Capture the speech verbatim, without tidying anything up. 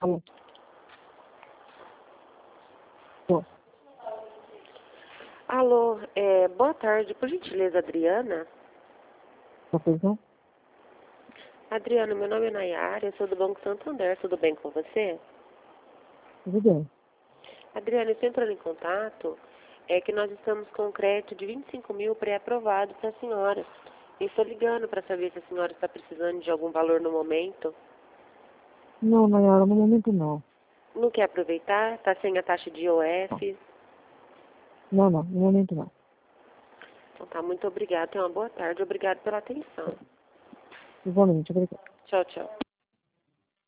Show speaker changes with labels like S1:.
S1: Alô? Tô.
S2: Alô, é, boa tarde, por gentileza, Adriana?
S1: Tá pensando?
S2: Adriana, meu nome é Nayara, eu sou do Banco Santander, tudo bem com você?
S1: Tudo bem.
S2: Adriana, eu estou entrando em contato, é que nós estamos com um crédito de vinte e cinco mil pré-aprovado para a senhora. E estou ligando para saber se a senhora está precisando de algum valor no momento.
S1: Não, Nayara, no momento não.
S2: Não quer aproveitar? Está sem a taxa de I O F?
S1: Não, não, no momento não.
S2: Então tá, muito obrigada, tenha uma boa tarde, obrigado pela atenção.
S1: Igualmente, obrigado.
S2: Tchau, tchau.